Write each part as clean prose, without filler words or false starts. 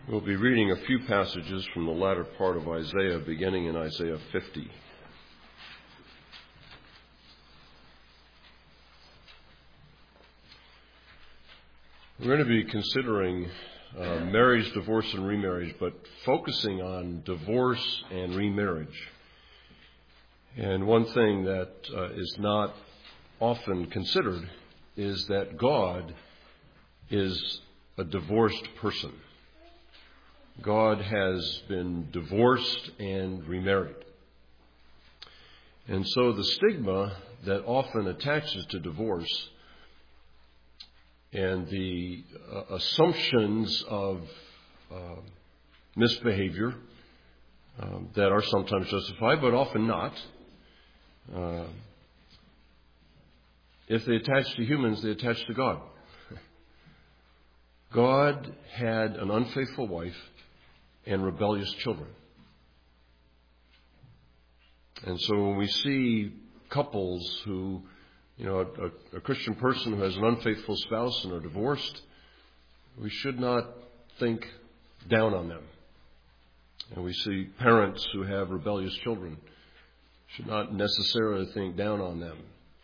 We'll be reading a few passages from the latter part of Isaiah, beginning in Isaiah 50. We're going to be considering marriage, divorce, and remarriage, but focusing on divorce and remarriage. And one thing that is not often considered is that God is a divorced person. God has been divorced and remarried. And so the stigma that often attaches to divorce and the assumptions of misbehavior that are sometimes justified, but often not, if they attach to humans, they attach to God. God had an unfaithful wife and rebellious children. And so when we see couples who, a Christian person who has an unfaithful spouse and are divorced, we should not think down on them. And we see parents who have rebellious children, should not necessarily think down on them.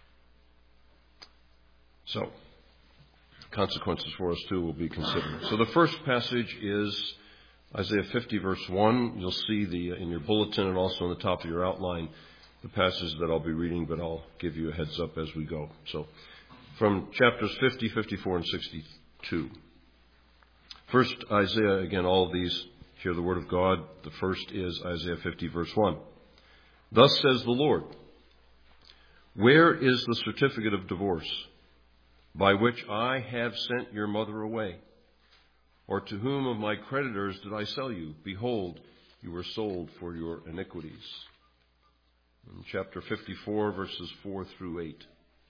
So, consequences for us too will be considered. So the first passage is Isaiah 50, verse 1. You'll see in your bulletin and also on the top of your outline the passage that I'll be reading, but I'll give you a heads up as we go. So, from chapters 50, 54, and 62. First, Isaiah, again, all of these, hear the word of God. The first is Isaiah 50, verse 1. Thus says the Lord, where is the certificate of divorce by which I have sent your mother away? Or to whom of my creditors did I sell you? Behold, you were sold for your iniquities. In chapter 54, verses 4 through 8.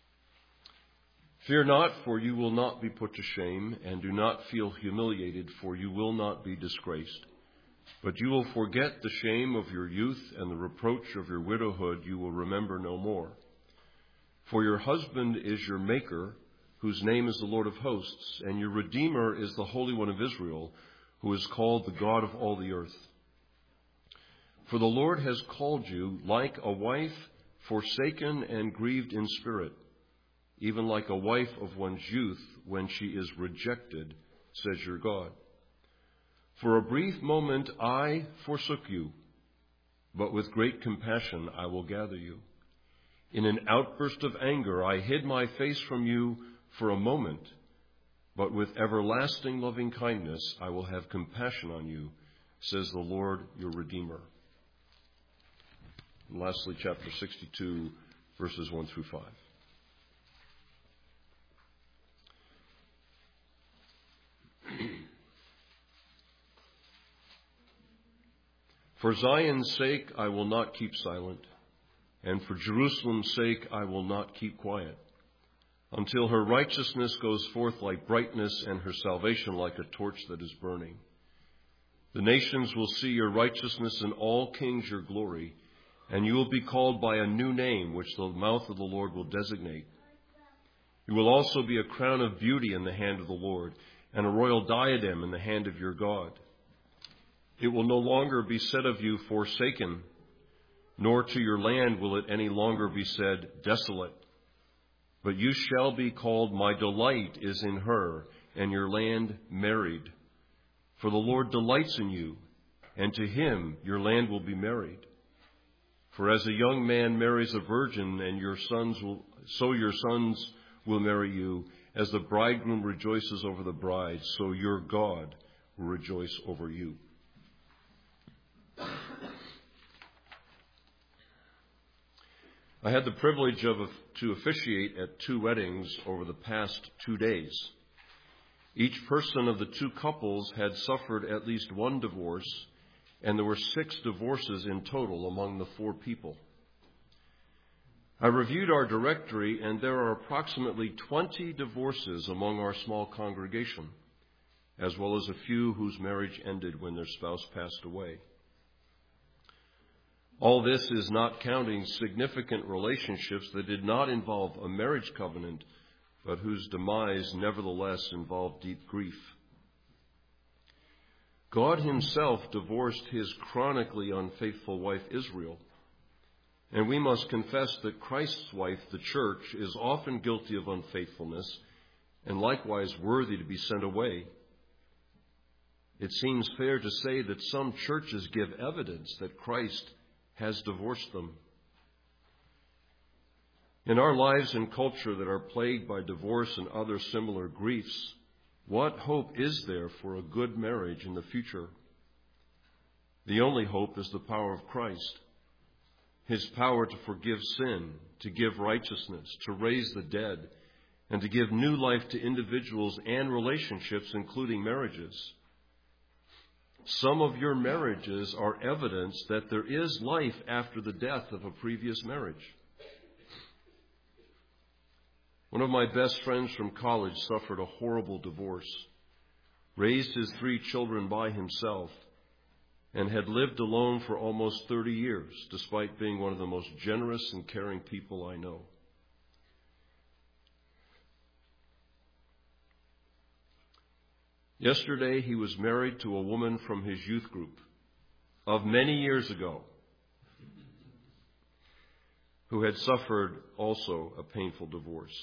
Fear not, for you will not be put to shame, and do not feel humiliated, for you will not be disgraced. But you will forget the shame of your youth, and the reproach of your widowhood you will remember no more. For your husband is your maker, whose name is the Lord of hosts, and your Redeemer is the Holy One of Israel, who is called the God of all the earth. For the Lord has called you like a wife forsaken and grieved in spirit, even like a wife of one's youth when she is rejected, says your God. For a brief moment I forsook you, but with great compassion I will gather you. In an outburst of anger I hid my face from you for a moment, but with everlasting loving kindness I will have compassion on you, says the Lord your Redeemer. And lastly, chapter 62, verses 1 through 5. For Zion's sake I will not keep silent, and for Jerusalem's sake I will not keep quiet, until her righteousness goes forth like brightness and her salvation like a torch that is burning. The nations will see your righteousness and all kings your glory, and you will be called by a new name which the mouth of the Lord will designate. You will also be a crown of beauty in the hand of the Lord, and a royal diadem in the hand of your God. It will no longer be said of you, forsaken, nor to your land will it any longer be said, desolate. But you shall be called, my delight is in her, and your land married. For the Lord delights in you, and to him your land will be married. For as a young man marries a virgin, and your sons will marry you. As the bridegroom rejoices over the bride, so your God will rejoice over you. I had the privilege to officiate at 2 weddings over the past 2 days. Each person of the 2 couples had suffered at least one divorce, and there were 6 divorces in total among the 4 people. I reviewed our directory, and there are approximately 20 divorces among our small congregation, as well as a few whose marriage ended when their spouse passed away. All this is not counting significant relationships that did not involve a marriage covenant, but whose demise nevertheless involved deep grief. God himself divorced his chronically unfaithful wife Israel. And we must confess that Christ's wife, the church, is often guilty of unfaithfulness and likewise worthy to be sent away. It seems fair to say that some churches give evidence that Christ has divorced them. In our lives and culture that are plagued by divorce and other similar griefs, what hope is there for a good marriage in the future? The only hope is the power of Christ. His power to forgive sin, to give righteousness, to raise the dead, and to give new life to individuals and relationships, including marriages. Some of your marriages are evidence that there is life after the death of a previous marriage. One of my best friends from college suffered a horrible divorce, raised his 3 children by himself, and had lived alone for almost 30 years, despite being one of the most generous and caring people I know. Yesterday, he was married to a woman from his youth group of many years ago, who had suffered also a painful divorce.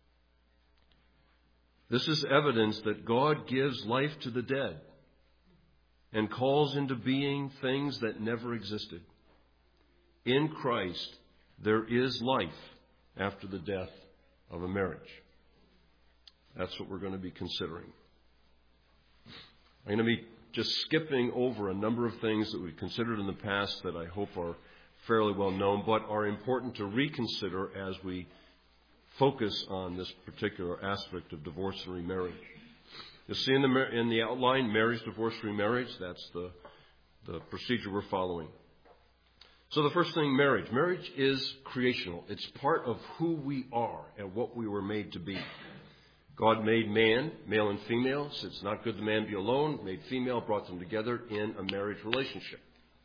This is evidence that God gives life to the dead and calls into being things that never existed. In Christ, there is life after the death of a marriage. That's what we're going to be considering. I'm going to be just skipping over a number of things that we've considered in the past that I hope are fairly well known, but are important to reconsider as we focus on this particular aspect of divorce and remarriage. You'll see in the outline, marriage, divorce, remarriage. That's the procedure we're following. So the first thing, marriage. Marriage is creational. It's part of who we are and what we were made to be. God made man, male and female. So it's not good the man be alone. Made female, brought them together in a marriage relationship.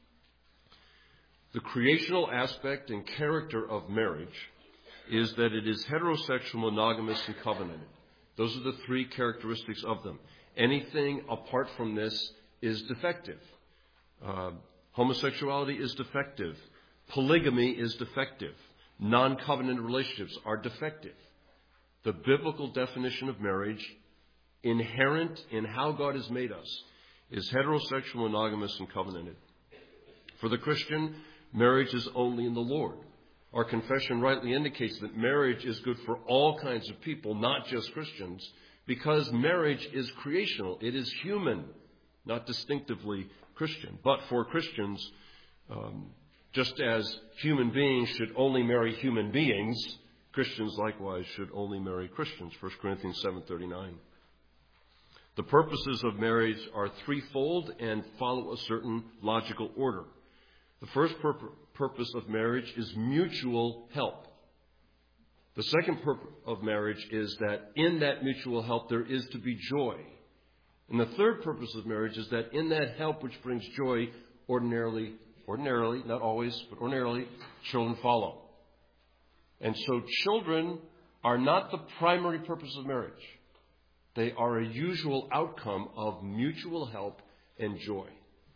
The creational aspect and character of marriage is that it is heterosexual, monogamous, and covenanted. Those are the 3 characteristics of them. Anything apart from this is defective. Homosexuality is defective. Polygamy is defective. Non-covenanted relationships are defective. The biblical definition of marriage, inherent in how God has made us, is heterosexual, monogamous, and covenanted. For the Christian, marriage is only in the Lord. Our confession rightly indicates that marriage is good for all kinds of people, not just Christians, because marriage is creational. It is human, not distinctively Christian. But for Christians, just as human beings should only marry human beings, Christians likewise should only marry Christians. 1 Corinthians 7:39. The purposes of marriage are threefold and follow a certain logical order. The first purpose of marriage is mutual help. The second purpose of marriage is that in that mutual help there is to be joy. And the third purpose of marriage is that in that help which brings joy, ordinarily, not always, but ordinarily, children follow. And so children are not the primary purpose of marriage. They are a usual outcome of mutual help and joy.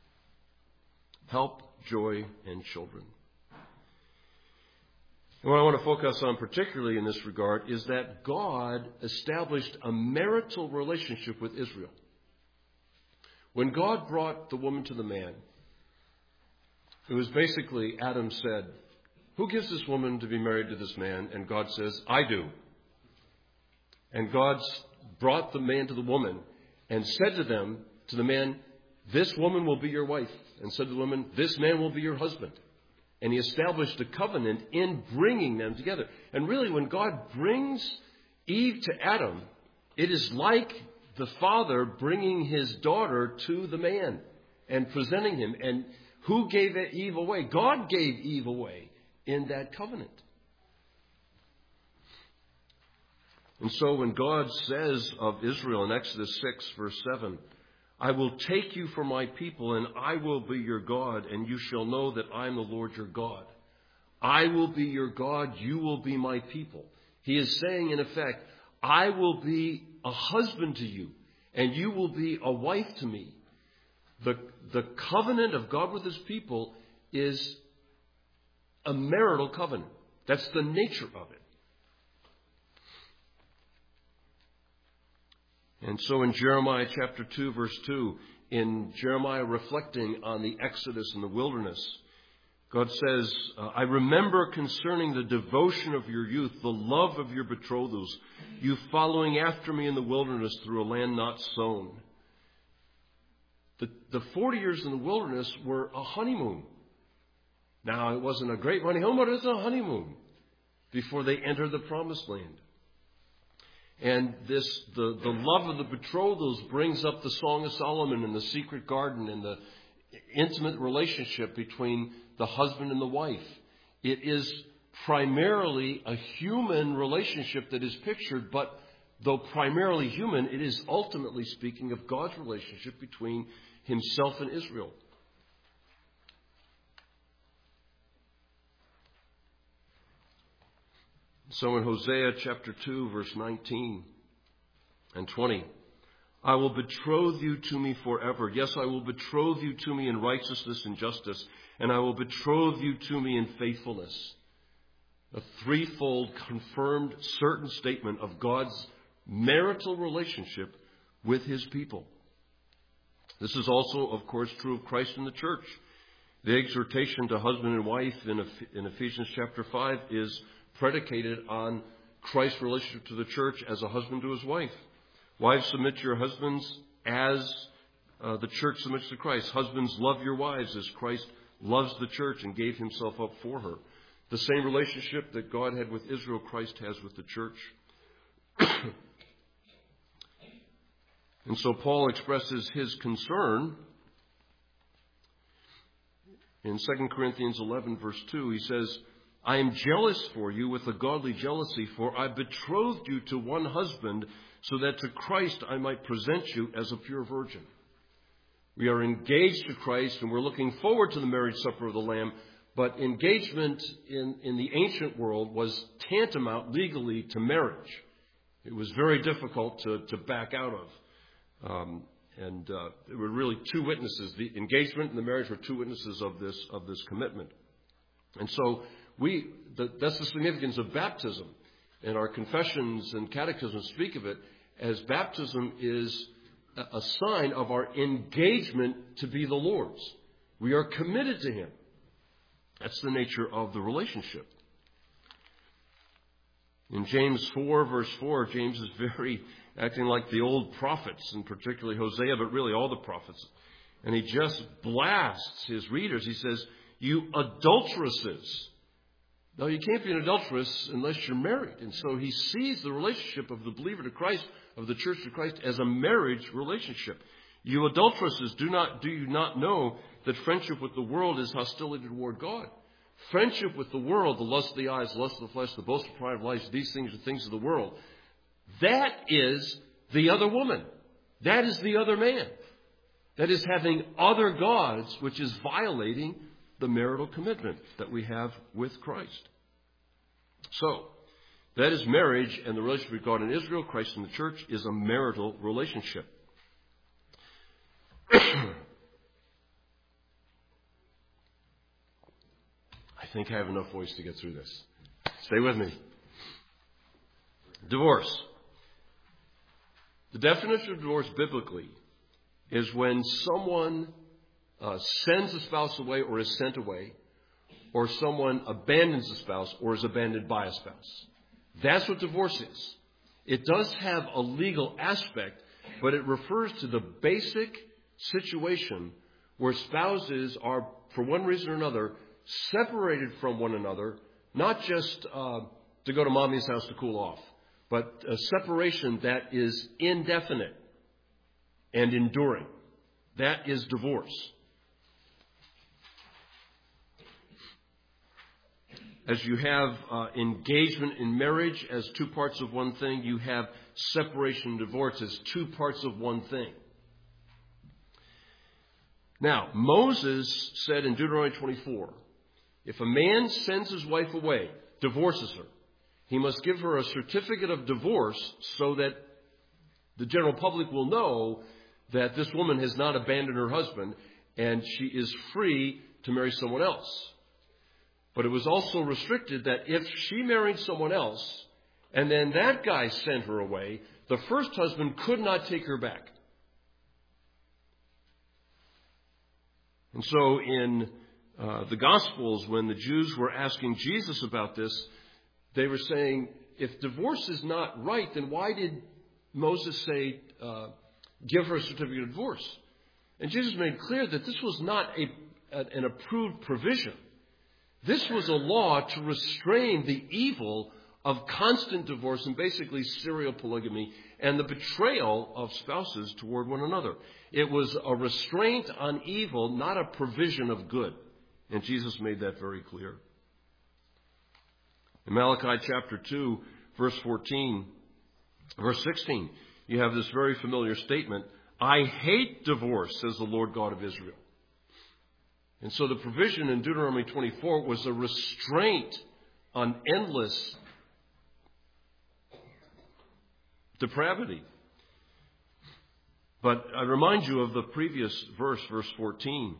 Help, joy, and children. And what I want to focus on particularly in this regard is that God established a marital relationship with Israel. When God brought the woman to the man, it was basically, Adam said, "Who gives this woman to be married to this man?" And God says, "I do." And God brought the man to the woman and said to the man, "This woman will be your wife." And said to the woman, "This man will be your husband." And he established a covenant in bringing them together. And really, when God brings Eve to Adam, it is like the father bringing his daughter to the man and presenting him. And who gave Eve away? God gave Eve away in that covenant. And so when God says of Israel in Exodus 6, verse 7, "I will take you for my people, and I will be your God, and you shall know that I am the Lord your God. I will be your God, you will be my people." He is saying, in effect, I will be a husband to you, and you will be a wife to me. The covenant of God with his people is a marital covenant. That's the nature of it. And so in Jeremiah chapter 2, verse 2, in Jeremiah reflecting on the Exodus in the wilderness, God says, I remember concerning the devotion of your youth, the love of your betrothals, you following after me in the wilderness through a land not sown. The 40 years in the wilderness were a honeymoon. Now, it wasn't a great honeymoon, but it was a honeymoon before they entered the promised land. And the love of the betrothals brings up the Song of Solomon and the secret garden and the intimate relationship between the husband and the wife. It is primarily a human relationship that is pictured, but though primarily human, it is ultimately speaking of God's relationship between himself and Israel. So in Hosea chapter 2, verse 19 and 20, I will betroth you to me forever. Yes, I will betroth you to me in righteousness and justice, and I will betroth you to me in faithfulness. A threefold confirmed certain statement of God's marital relationship with his people. This is also, of course, true of Christ and the church. The exhortation to husband and wife in Ephesians chapter 5 is predicated on Christ's relationship to the church as a husband to his wife. Wives, submit to your husbands as the church submits to Christ. Husbands, love your wives as Christ loves the church and gave himself up for her. The same relationship that God had with Israel, Christ has with the church. And so Paul expresses his concern in 2 Corinthians 11, verse 2. He says, I am jealous for you with a godly jealousy, for I betrothed you to one husband, so that to Christ I might present you as a pure virgin. We are engaged to Christ, and we're looking forward to the marriage supper of the Lamb, but engagement in the ancient world was tantamount legally to marriage. It was very difficult to back out of. There were really two witnesses. The engagement and the marriage were two witnesses of this commitment. And so that's the significance of baptism. And our confessions and catechisms speak of it as baptism is a sign of our engagement to be the Lord's. We are committed to him. That's the nature of the relationship. In James 4, verse 4, James is acting like the old prophets, and particularly Hosea, but really all the prophets. And he just blasts his readers. He says, you adulteresses. Now, you can't be an adulteress unless you're married. And so he sees the relationship of the believer to Christ, of the church to Christ, as a marriage relationship. You adulteresses, do you not know that friendship with the world is hostility toward God? Friendship with the world, the lust of the eyes, the lust of the flesh, the boastful pride of life, these things are things of the world. That is the other woman. That is the other man. That is having other gods, which is violating the marital commitment that we have with Christ. So, that is marriage, and the relationship with God and Israel, Christ and the church, is a marital relationship. I think I have enough voice to get through this. Stay with me. Divorce. The definition of divorce biblically is when someone sends a spouse away or is sent away, or someone abandons a spouse or is abandoned by a spouse. That's what divorce is. It does have a legal aspect, but it refers to the basic situation where spouses are, for one reason or another, separated from one another, not just to go to mommy's house to cool off, but a separation that is indefinite and enduring. That is divorce. As you have engagement in marriage as two parts of one thing, you have separation and divorce as two parts of one thing. Now, Moses said in Deuteronomy 24, if a man sends his wife away, divorces her, he must give her a certificate of divorce so that the general public will know that this woman has not abandoned her husband and she is free to marry someone else. But it was also restricted that if she married someone else and then that guy sent her away, the first husband could not take her back. And so in the Gospels, when the Jews were asking Jesus about this, they were saying, if divorce is not right, then why did Moses say, give her a certificate of divorce? And Jesus made clear that this was not an approved provision. This was a law to restrain the evil of constant divorce and basically serial polygamy and the betrayal of spouses toward one another. It was a restraint on evil, not a provision of good. And Jesus made that very clear. In Malachi chapter 2, verse 16, you have this very familiar statement, I hate divorce, says the Lord God of Israel. And so the provision in Deuteronomy 24 was a restraint on endless depravity. But I remind you of the previous verse, verse 14.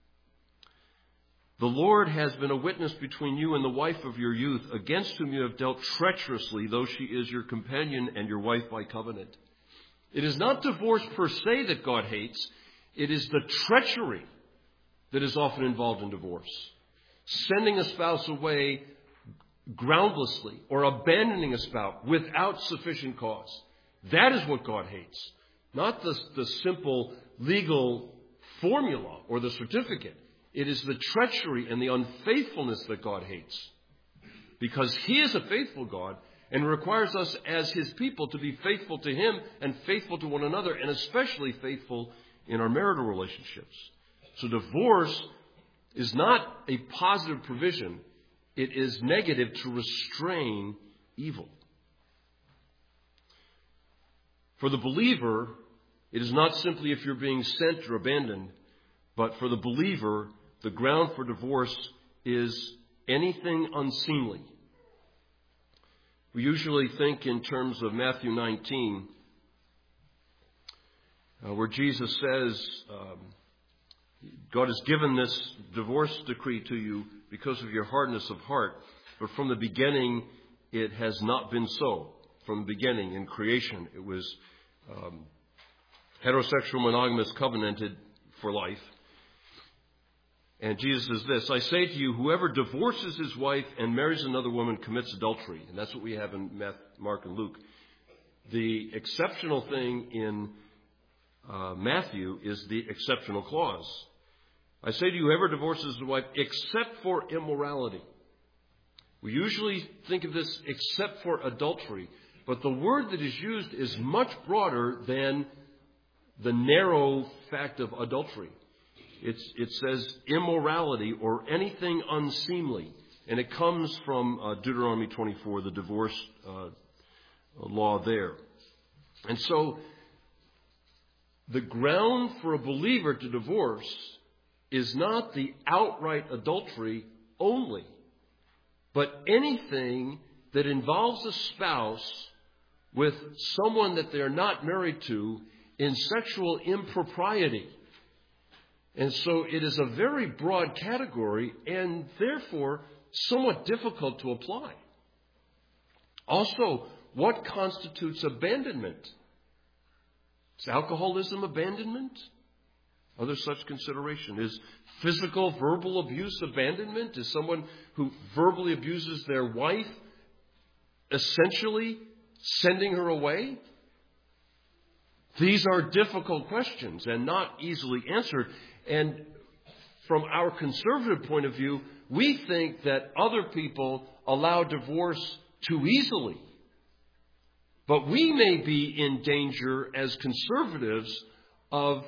The Lord has been a witness between you and the wife of your youth, against whom you have dealt treacherously, though she is your companion and your wife by covenant. It is not divorce per se that God hates. It is the treachery that is often involved in divorce. Sending a spouse away groundlessly or abandoning a spouse without sufficient cause. That is what God hates. Not the simple legal formula or the certificate. It is the treachery and the unfaithfulness that God hates. Because He is a faithful God and requires us as His people to be faithful to Him and faithful to one another, and especially faithful in our marital relationships. So divorce is not a positive provision. It is negative to restrain evil. For the believer, it is not simply if you're being sent or abandoned, but for the believer, the ground for divorce is anything unseemly. We usually think in terms of Matthew 19, where Jesus says, God has given this divorce decree to you because of your hardness of heart, but from the beginning it has not been so. From the beginning in creation it was heterosexual, monogamous, covenanted for life. And Jesus says this, I say to you, whoever divorces his wife and marries another woman commits adultery. And that's what we have in Mark and Luke. The exceptional thing in Matthew is the exceptional clause. I say to you, whoever divorces his wife except for immorality. We usually think of this except for adultery. But the word that is used is much broader than the narrow fact of adultery. It says immorality or anything unseemly. And it comes from Deuteronomy 24, the divorce law there. And so the ground for a believer to divorce is not the outright adultery only, but anything that involves a spouse with someone that they're not married to in sexual impropriety. And so it is a very broad category and therefore somewhat difficult to apply. Also, what constitutes abandonment? Is alcoholism abandonment? Other such consideration. Is physical, verbal abuse abandonment? Is someone who verbally abuses their wife essentially sending her away? These are difficult questions and not easily answered. And from our conservative point of view, we think that other people allow divorce too easily. But we may be in danger as conservatives of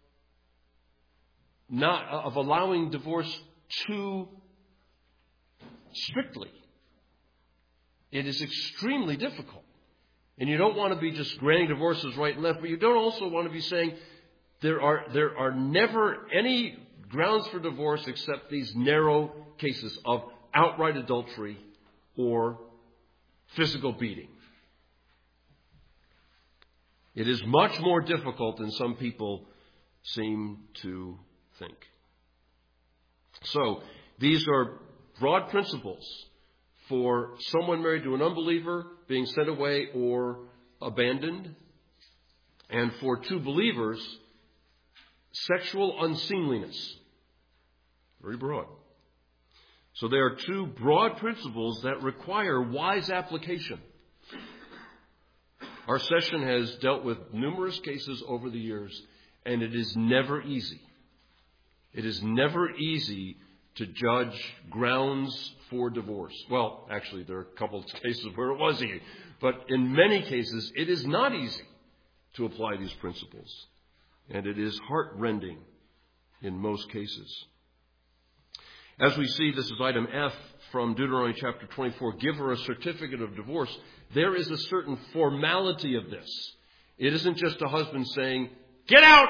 allowing divorce too strictly. It is extremely difficult. And you don't want to be just granting divorces right and left, but you don't also want to be saying there are never any grounds for divorce except these narrow cases of outright adultery or physical beating. It is much more difficult than some people seem to think. So, these are broad principles for someone married to an unbeliever being sent away or abandoned. And for two believers, sexual unseemliness. Very broad. So there are two broad principles that require wise application. Our session has dealt with numerous cases over the years, and it is never easy. It is never easy to judge grounds for divorce. Well, actually, there are a couple of cases where it was easy. But in many cases, it is not easy to apply these principles. And it is heart-rending in most cases. As we see, this is item F from Deuteronomy chapter 24, give her a certificate of divorce. There is a certain formality of this. It isn't just a husband saying, get out!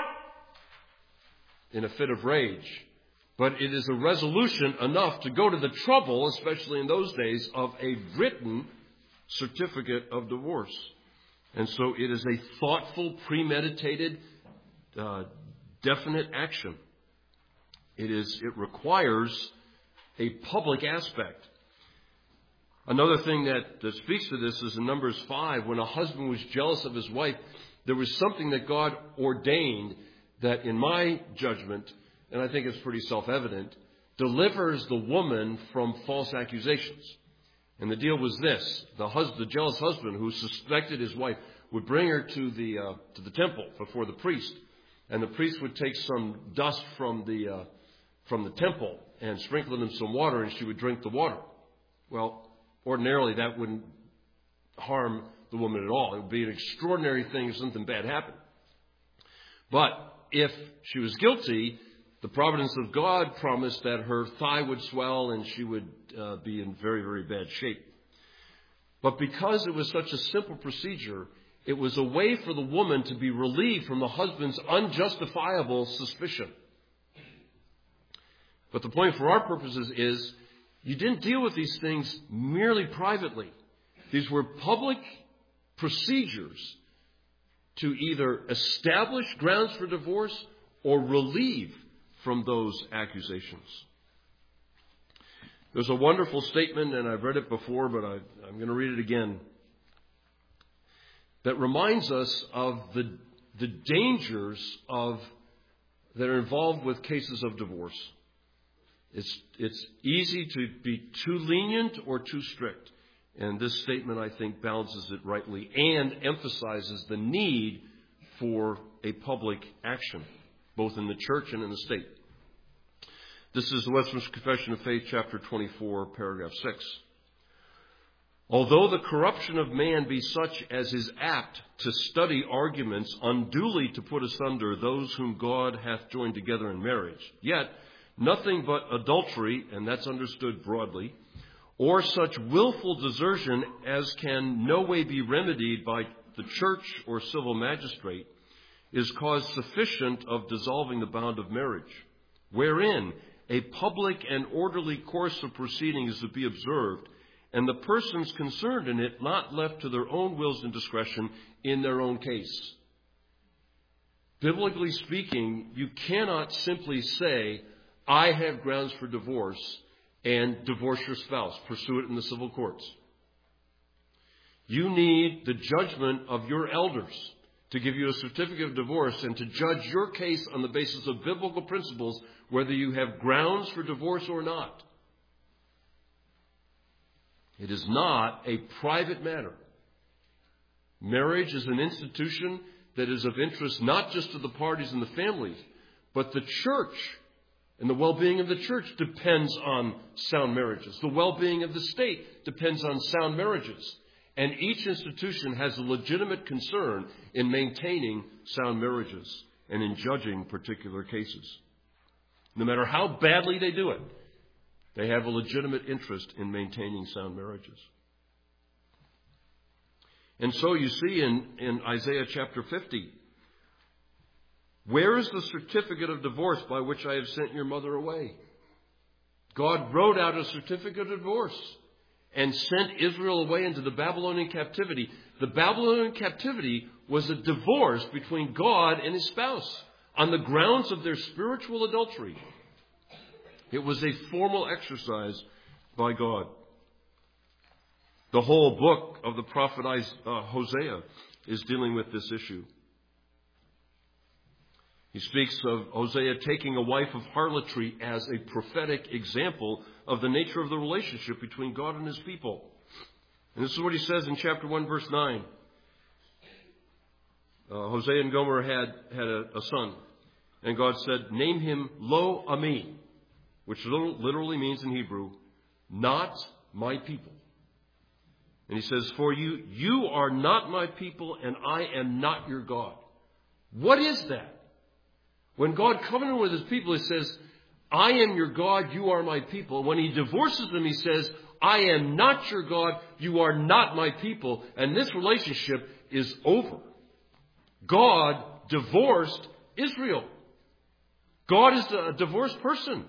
In a fit of rage. But it is a resolution enough to go to the trouble, especially in those days, of a written certificate of divorce. And so it is a thoughtful, premeditated, definite action. It requires a public aspect. Another thing that speaks to this is in Numbers 5, when a husband was jealous of his wife, there was something that God ordained that, in my judgment, and I think it's pretty self-evident, delivers the woman from false accusations. And the deal was this: the jealous husband who suspected his wife would bring her to the temple before the priest, and the priest would take some dust from the temple and sprinkle it in some water, and she would drink the water. Well, ordinarily that wouldn't harm the woman at all. It would be an extraordinary thing if something bad happened. But if she was guilty, the providence of God promised that her thigh would swell and she would be in very, very bad shape. But because it was such a simple procedure, it was a way for the woman to be relieved from the husband's unjustifiable suspicion. But the point for our purposes is, you didn't deal with these things merely privately. These were public procedures to either establish grounds for divorce or relieve from those accusations. There's a wonderful statement, and I've read it before, but I'm going to read it again, that reminds us of the dangers that are involved with cases of divorce. It's easy to be too lenient or too strict. And this statement, I think, balances it rightly and emphasizes the need for a public action, both in the church and in the state. This is the Westminster Confession of Faith, chapter 24, paragraph 6. Although the corruption of man be such as is apt to study arguments unduly to put asunder those whom God hath joined together in marriage, yet nothing but adultery, and that's understood broadly, or such willful desertion as can no way be remedied by the church or civil magistrate, is cause sufficient of dissolving the bond of marriage, wherein a public and orderly course of proceeding is to be observed, and the persons concerned in it not left to their own wills and discretion in their own case. Biblically speaking, you cannot simply say, I have grounds for divorce, and divorce your spouse. Pursue it in the civil courts. You need the judgment of your elders to give you a certificate of divorce and to judge your case on the basis of biblical principles, whether you have grounds for divorce or not. It is not a private matter. Marriage is an institution that is of interest not just to the parties and the families, but the church. And the well-being of the church depends on sound marriages. The well-being of the state depends on sound marriages. And each institution has a legitimate concern in maintaining sound marriages and in judging particular cases. No matter how badly they do it, they have a legitimate interest in maintaining sound marriages. And so you see in Isaiah chapter 50, where is the certificate of divorce by which I have sent your mother away? God wrote out a certificate of divorce and sent Israel away into the Babylonian captivity. The Babylonian captivity was a divorce between God and his spouse on the grounds of their spiritual adultery. It was a formal exercise by God. The whole book of the prophet Hosea is dealing with this issue. He speaks of Hosea taking a wife of harlotry as a prophetic example of the nature of the relationship between God and his people. And this is what he says in chapter 1, verse 9. Hosea and Gomer had a son. And God said, name him Lo Ami, which literally means in Hebrew, not my people. And he says, for you are not my people, and I am not your God. What is that? When God covenanted with his people, he says, I am your God, you are my people. When he divorces them, he says, I am not your God, you are not my people. And this relationship is over. God divorced Israel. God is a divorced person.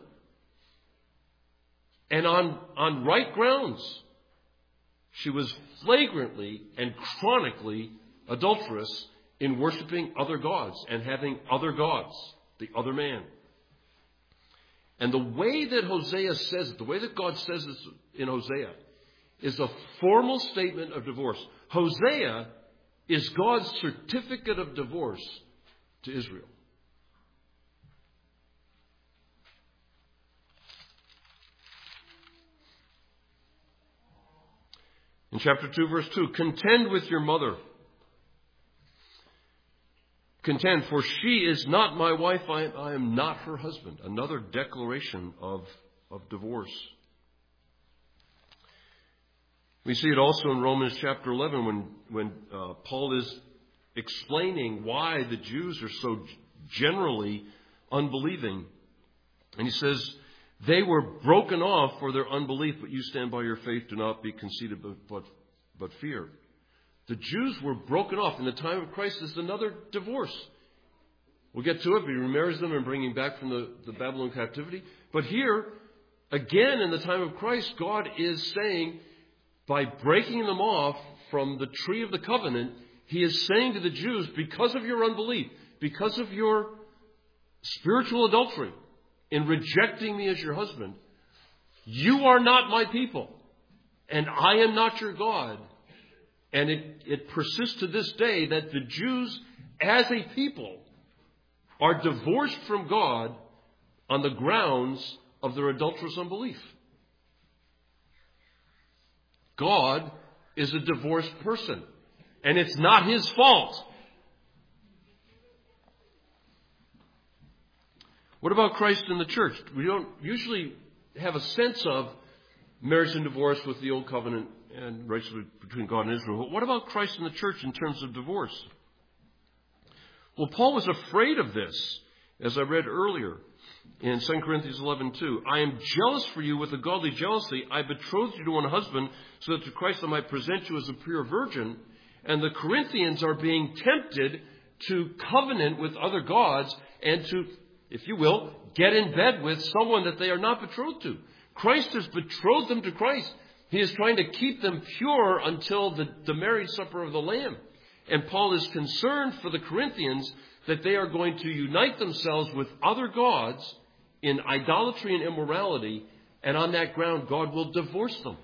And on right grounds. She was flagrantly and chronically adulterous in worshiping other gods and having other gods, the other man. And the way that Hosea says it, the way that God says this in Hosea, is a formal statement of divorce. Hosea is God's certificate of divorce to Israel. In chapter 2, verse 2, contend with your mother. Contend, for she is not my wife, I am not her husband. Another declaration of divorce. We see it also in Romans chapter 11 when Paul is explaining why the Jews are so generally unbelieving. And he says, they were broken off for their unbelief, but you stand by your faith. Do not be conceited, but fear. The Jews were broken off. In the time of Christ, there's another divorce. We'll get to it. He remarries them and bringing back from the Babylon captivity. But here, again, in the time of Christ, God is saying, by breaking them off from the tree of the covenant, he is saying to the Jews, because of your unbelief, because of your spiritual adultery, in rejecting me as your husband, you are not my people, and I am not your God. And it persists to this day that the Jews, as a people, are divorced from God on the grounds of their adulterous unbelief. God is a divorced person, and it's not his fault. What about Christ in the church? We don't usually have a sense of marriage and divorce with the old covenant and rights between God and Israel. But what about Christ in the church in terms of divorce? Well, Paul was afraid of this, as I read earlier in 2 Corinthians 11:2. I am jealous for you with a godly jealousy. I betrothed you to one husband, so that to Christ I might present you as a pure virgin. And the Corinthians are being tempted to covenant with other gods and to, if you will, get in bed with someone that they are not betrothed to. Christ has betrothed them to Christ. He is trying to keep them pure until the marriage supper of the Lamb. And Paul is concerned for the Corinthians that they are going to unite themselves with other gods in idolatry and immorality, and on that ground God will divorce them.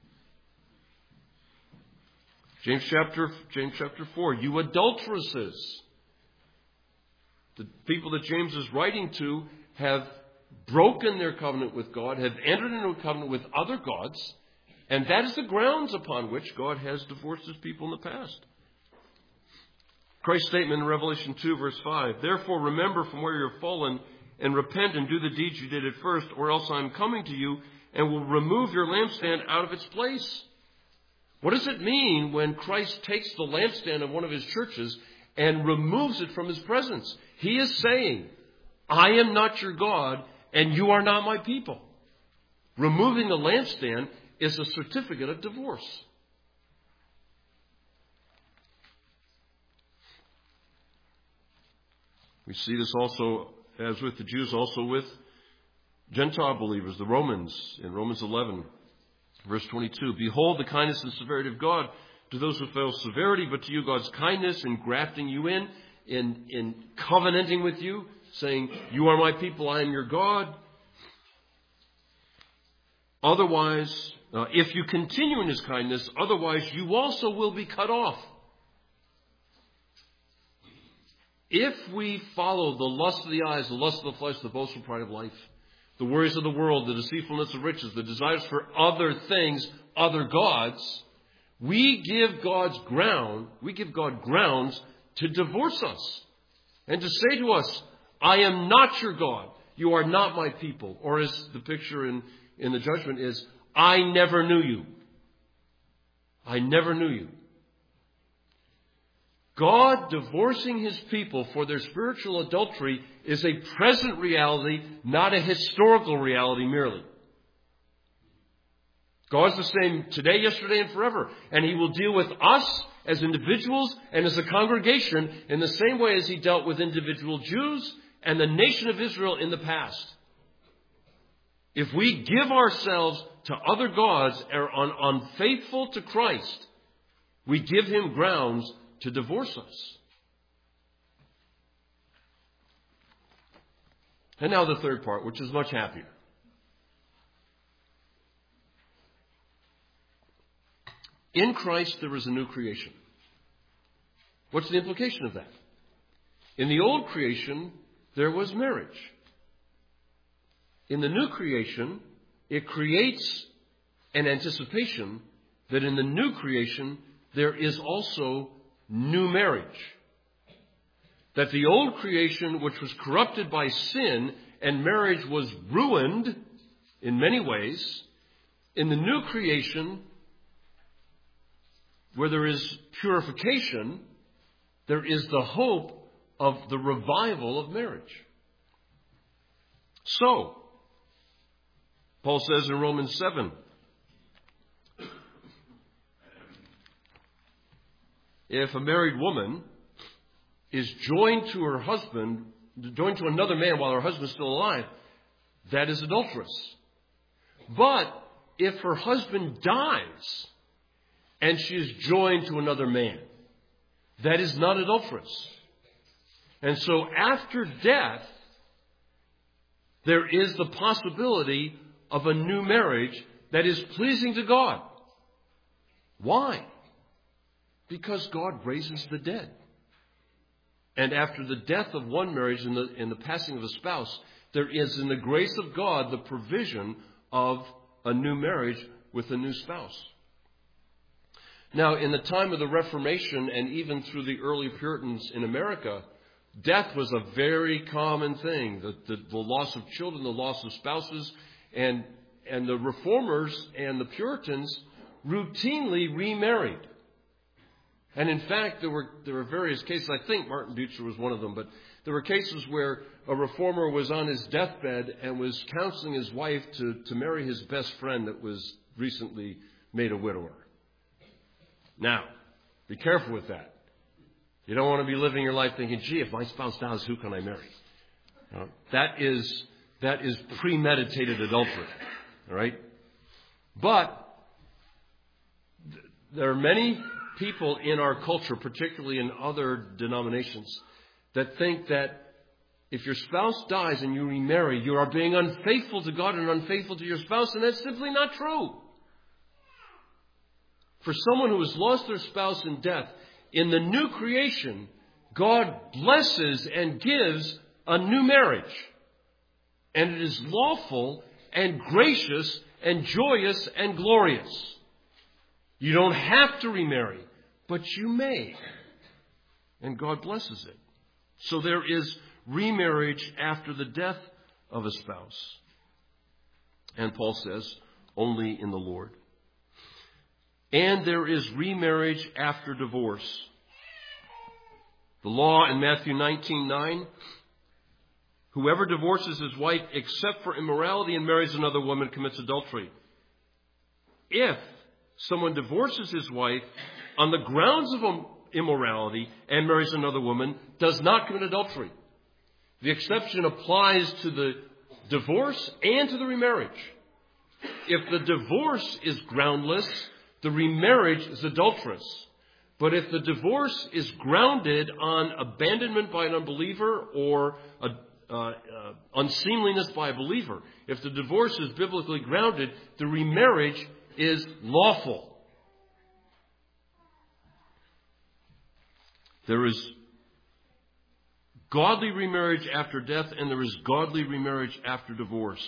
James chapter 4, you adulteresses. The people that James is writing to have broken their covenant with God, have entered into a covenant with other gods, and that is the grounds upon which God has divorced his people in the past. Christ's statement in Revelation 2, verse 5, therefore remember from where you have fallen and repent and do the deeds you did at first, or else I am coming to you and will remove your lampstand out of its place. What does it mean when Christ takes the lampstand of one of his churches and removes it from his presence? He is saying, I am not your God and you are not my people. Removing the lampstand is a certificate of divorce. We see this also, as with the Jews, also with Gentile believers, the Romans, in Romans 11, verse 22. Behold the kindness and severity of God to those who feel severity, but to you God's kindness in grafting you in covenanting with you, saying, you are my people, I am your God. Otherwise, if you continue in his kindness, otherwise you also will be cut off. If we follow the lust of the eyes, the lust of the flesh, the boastful pride of life, the worries of the world, the deceitfulness of riches, the desires for other things, other gods, we give God grounds to divorce us and to say to us, I am not your God. You are not my people. Or as the picture in the judgment is, I never knew you. I never knew you. God divorcing his people for their spiritual adultery is a present reality, not a historical reality merely. God's the same today, yesterday, and forever. And he will deal with us as individuals and as a congregation in the same way as he dealt with individual Jews and the nation of Israel in the past. If we give ourselves to other gods or are unfaithful to Christ, we give him grounds to divorce us. And now the third part, which is much happier. In Christ there is a new creation. What's the implication of that? In the old creation, there was marriage. In the new creation, it creates an anticipation that in the new creation, there is also new marriage. That the old creation, which was corrupted by sin and marriage was ruined in many ways, in the new creation, where there is purification, there is the hope of the revival of marriage. So, Paul says in Romans 7, if a married woman is joined to her husband, joined to another man while her husband is still alive, that is adulterous. But if her husband dies and she is joined to another man, that is not adulterous. And so after death, there is the possibility of a new marriage that is pleasing to God. Why? Because God raises the dead. And after the death of one marriage and the passing of a spouse, there is in the grace of God the provision of a new marriage with a new spouse. Now, in the time of the Reformation and even through the early Puritans in America, death was a very common thing. The loss of children, the loss of spouses, and the Reformers and the Puritans routinely remarried. And in fact, there were various cases. I think Martin Bucer was one of them, but there were cases where a reformer was on his deathbed and was counseling his wife to marry his best friend that was recently made a widower. Now, be careful with that. You don't want to be living your life thinking, gee, if my spouse dies, who can I marry? That is premeditated adultery. All right? But there are many people in our culture, particularly in other denominations, that think that if your spouse dies and you remarry, you are being unfaithful to God and unfaithful to your spouse, and that's simply not true. For someone who has lost their spouse in death, in the new creation, God blesses and gives a new marriage. And it is lawful and gracious and joyous and glorious. You don't have to remarry, but you may. And God blesses it. So there is remarriage after the death of a spouse. And Paul says, only in the Lord. And there is remarriage after divorce. The law in Matthew 19:9, whoever divorces his wife except for immorality and marries another woman commits adultery. If someone divorces his wife on the grounds of immorality and marries another woman, does not commit adultery. The exception applies to the divorce and to the remarriage. If the divorce is groundless, the remarriage is adulterous. But if the divorce is grounded on abandonment by an unbeliever or unseemliness by a believer, if the divorce is biblically grounded, the remarriage is lawful. There is godly remarriage after death, and there is godly remarriage after divorce.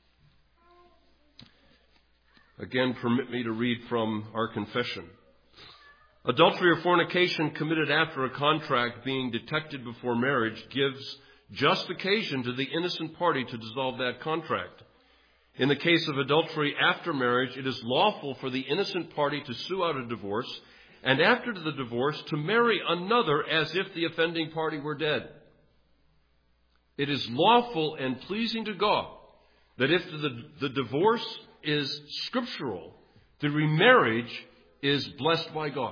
Again, permit me to read from our confession. Adultery or fornication committed after a contract being detected before marriage gives just occasion to the innocent party to dissolve that contract. In the case of adultery after marriage, it is lawful for the innocent party to sue out a divorce, and after the divorce to marry another as if the offending party were dead. It is lawful and pleasing to God that if the divorce is scriptural, the remarriage is blessed by God.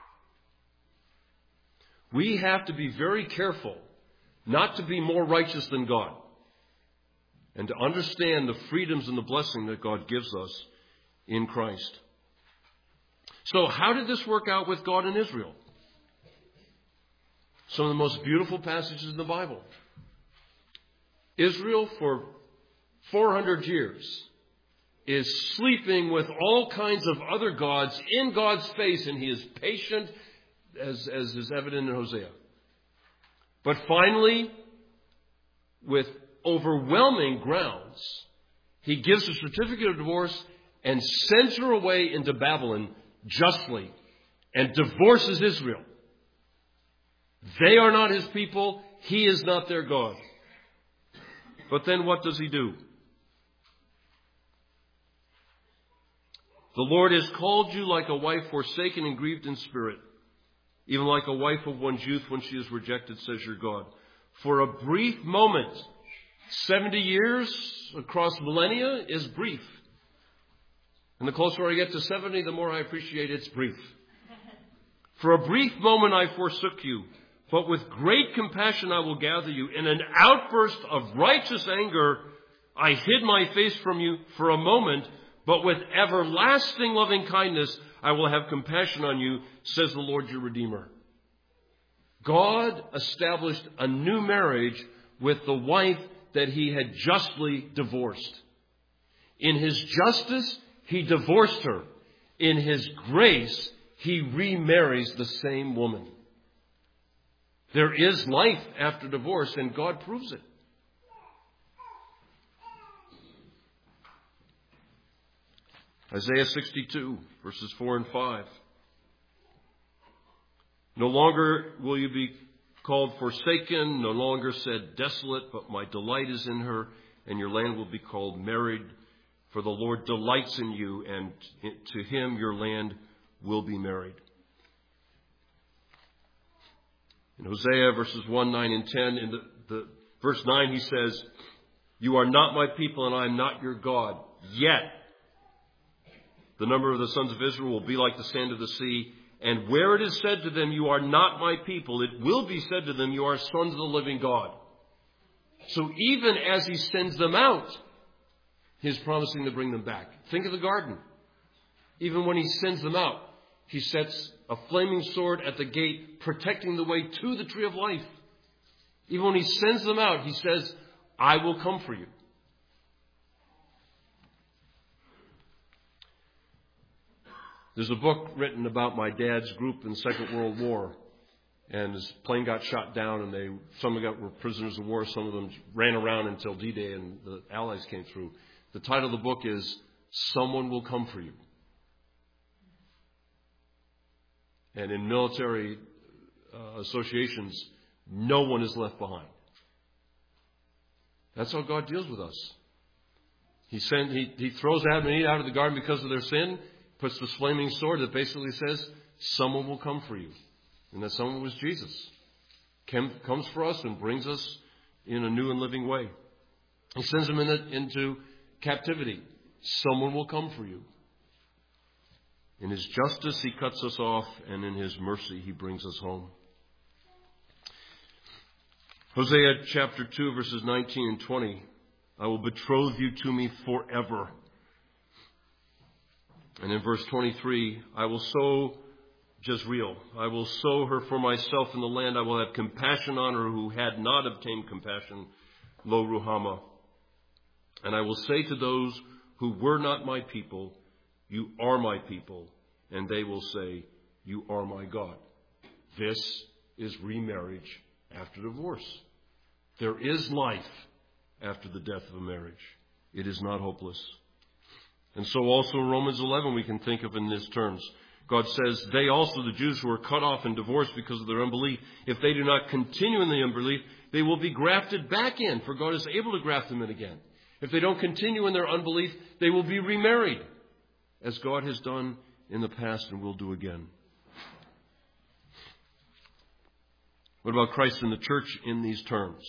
We have to be very careful not to be more righteous than God and to understand the freedoms and the blessing that God gives us in Christ. So how did this work out with God and Israel? Some of the most beautiful passages in the Bible. Israel for 400 years is sleeping with all kinds of other gods in God's face, and he is patient, as is evident in Hosea. But finally, with overwhelming grounds, he gives a certificate of divorce and sends her away into Babylon justly and divorces Israel. They are not his people. He is not their God. But then what does he do? The Lord has called you like a wife forsaken and grieved in spirit, even like a wife of one's youth when she is rejected, says your God. For a brief moment, 70 years across millennia is brief. And the closer I get to 70, the more I appreciate it's brief. For a brief moment I forsook you, but with great compassion I will gather you. In an outburst of righteous anger, I hid my face from you for a moment, but with everlasting loving kindness I will have compassion on you, says the Lord your Redeemer. God established a new marriage with the wife that he had justly divorced. In his justice, he divorced her. In his grace, he remarries the same woman. There is life after divorce, and God proves it. Isaiah 62, verses 4 and 5. No longer will you be called forsaken, no longer said desolate, but my delight is in her, and your land will be called married. For the Lord delights in you, and to him your land will be married. In Hosea verses 1, 9, and 10, in the verse 9 he says, you are not my people, and I am not your God. Yet the number of the sons of Israel will be like the sand of the sea. And where it is said to them, you are not my people, it will be said to them, you are sons of the living God. So even as he sends them out, he's promising to bring them back. Think of the garden. Even when he sends them out, he sets a flaming sword at the gate, protecting the way to the tree of life. Even when he sends them out, he says, I will come for you. There's a book written about my dad's group in the Second World War. And his plane got shot down, and some of them were prisoners of war. Some of them ran around until D-Day and the Allies came through. The title of the book is Someone Will Come For You. And in military associations, no one is left behind. That's how God deals with us. He throws Adam and Eve out of the garden because of their sin, puts this flaming sword that basically says, someone will come for you. And that someone was Jesus. Comes for us and brings us in a new and living way. He sends them into captivity. Someone will come for you. In his justice, he cuts us off, and in his mercy, he brings us home. Hosea chapter 2, verses 19 and 20. I will betroth you to me forever. And in verse 23, I will sow Jezreel. I will sow her for myself in the land. I will have compassion on her who had not obtained compassion, Lo Ruhamah. And I will say to those who were not my people, you are my people. And they will say, you are my God. This is remarriage after divorce. There is life after the death of a marriage. It is not hopeless. And so also in Romans 11 we can think of in these terms. God says, they also, the Jews who are cut off and divorced because of their unbelief, if they do not continue in the unbelief, they will be grafted back in, for God is able to graft them in again. If they don't continue in their unbelief, they will be remarried, as God has done in the past and will do again. What about Christ and the church in these terms?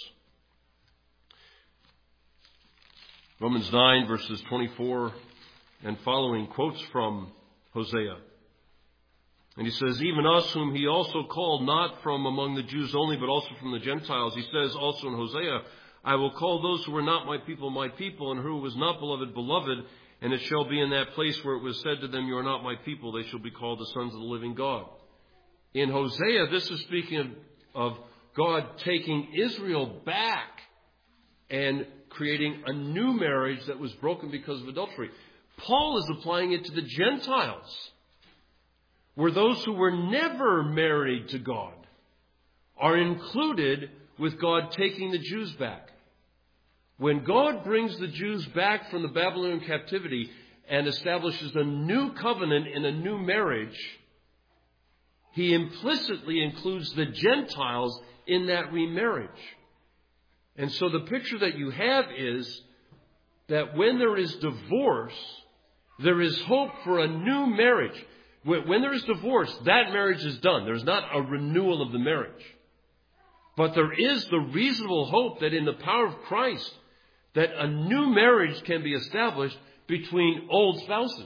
Romans 9, verses 24 and following quotes from Hosea. And he says, even us whom he also called, not from among the Jews only, but also from the Gentiles. He says also in Hosea, I will call those who were not my people, and who was not beloved, beloved. And it shall be in that place where it was said to them, you are not my people, they shall be called the sons of the living God. In Hosea, this is speaking of God taking Israel back and creating a new marriage that was broken because of adultery. Paul is applying it to the Gentiles, where those who were never married to God are included with God taking the Jews back. When God brings the Jews back from the Babylonian captivity and establishes a new covenant in a new marriage, he implicitly includes the Gentiles in that remarriage. And so the picture that you have is that when there is divorce, there is hope for a new marriage. When there is divorce, that marriage is done. There's not a renewal of the marriage. But there is the reasonable hope that in the power of Christ, that a new marriage can be established between old spouses.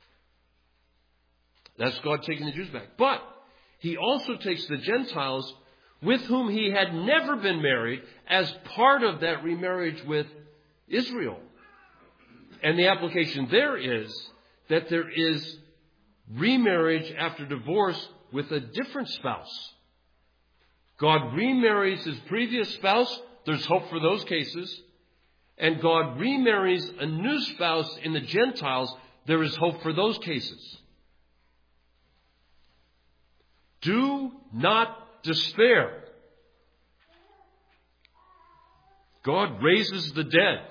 That's God taking the Jews back. But he also takes the Gentiles with whom he had never been married as part of that remarriage with Israel. And the application there is that there is remarriage after divorce with a different spouse. God remarries his previous spouse. There's hope for those cases. And God remarries a new spouse in the Gentiles. There is hope for those cases. Do not despair. God raises the dead.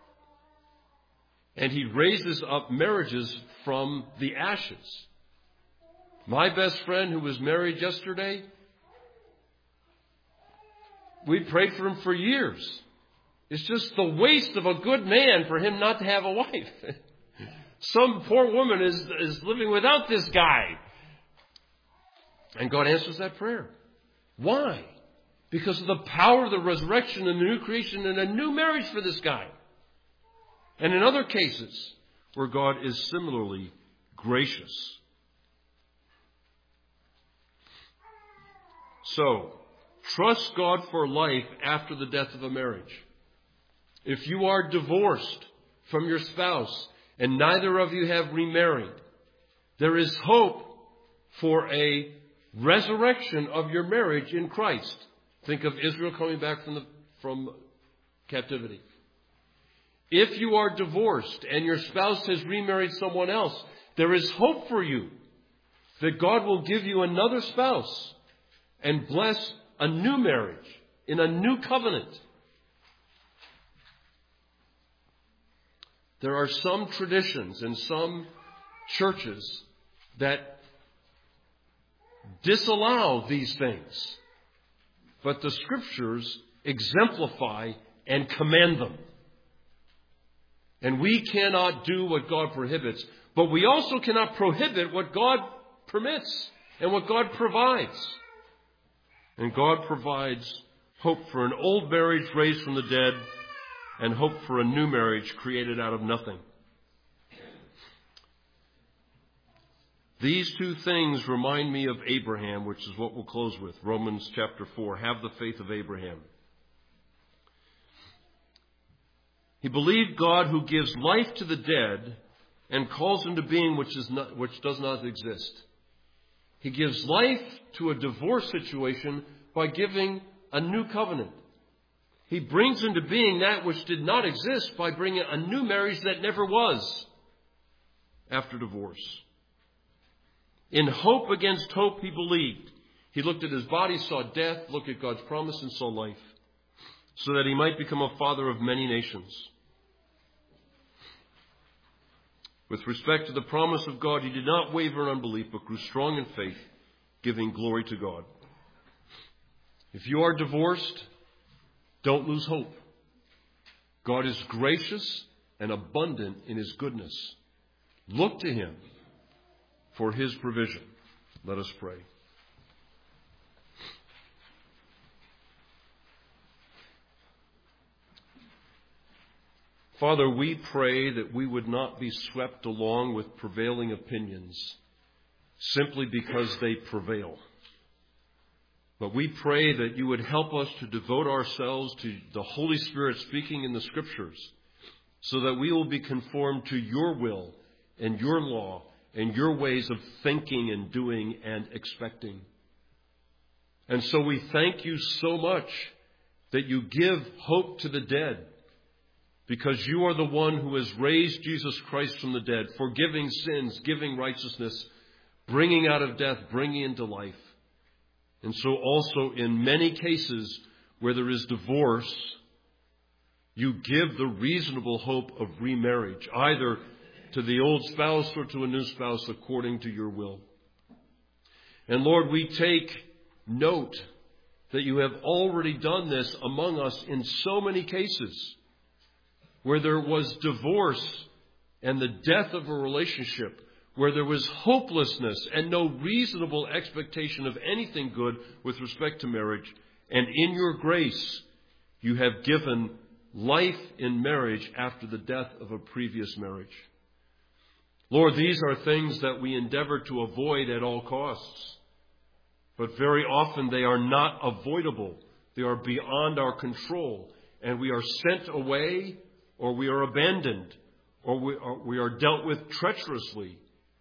And he raises up marriages from the ashes. My best friend who was married yesterday, we prayed for him for years. It's just the waste of a good man for him not to have a wife. Some poor woman is living without this guy. And God answers that prayer. Why? Because of the power of the resurrection and the new creation and a new marriage for this guy. And in other cases where God is similarly gracious. So, trust God for life after the death of a marriage. If you are divorced from your spouse and neither of you have remarried, there is hope for a resurrection of your marriage in Christ. Think of Israel coming back from captivity. If you are divorced and your spouse has remarried someone else, there is hope for you that God will give you another spouse and bless a new marriage in a new covenant. There are some traditions in some churches that disallow these things, but the Scriptures exemplify and command them. And we cannot do what God prohibits, but we also cannot prohibit what God permits and what God provides. And God provides hope for an old marriage raised from the dead and hope for a new marriage created out of nothing. These two things remind me of Abraham, which is what we'll close with. Romans chapter 4. Have the faith of Abraham. He believed God who gives life to the dead and calls into being which does not exist. He gives life to a divorce situation by giving a new covenant. He brings into being that which did not exist by bringing a new marriage that never was after divorce. In hope against hope, he believed. He looked at his body, saw death, looked at God's promise, and saw life, so that he might become a father of many nations. With respect to the promise of God, he did not waver in unbelief, but grew strong in faith, giving glory to God. If you are divorced, don't lose hope. God is gracious and abundant in his goodness. Look to him for his provision. Let us pray. Father, we pray that we would not be swept along with prevailing opinions simply because they prevail. But we pray that you would help us to devote ourselves to the Holy Spirit speaking in the Scriptures, so that we will be conformed to your will and your law and your ways of thinking and doing and expecting. And so we thank you so much that you give hope to the dead, because you are the one who has raised Jesus Christ from the dead, forgiving sins, giving righteousness, bringing out of death, bringing into life. And so also in many cases where there is divorce, you give the reasonable hope of remarriage, either to the old spouse or to a new spouse according to your will. And Lord, we take note that you have already done this among us in so many cases where there was divorce and the death of a relationship, where there was hopelessness and no reasonable expectation of anything good with respect to marriage. And in your grace, you have given life in marriage after the death of a previous marriage. Lord, these are things that we endeavor to avoid at all costs. But very often they are not avoidable. They are beyond our control. And we are sent away, or we are abandoned, or we are dealt with treacherously.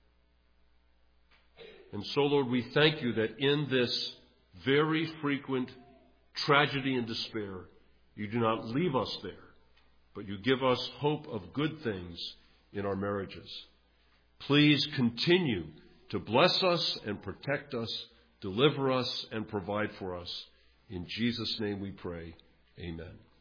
And so, Lord, we thank you that in this very frequent tragedy and despair, you do not leave us there, but you give us hope of good things in our marriages. Please continue to bless us and protect us, deliver us and provide for us. In Jesus' name we pray. Amen.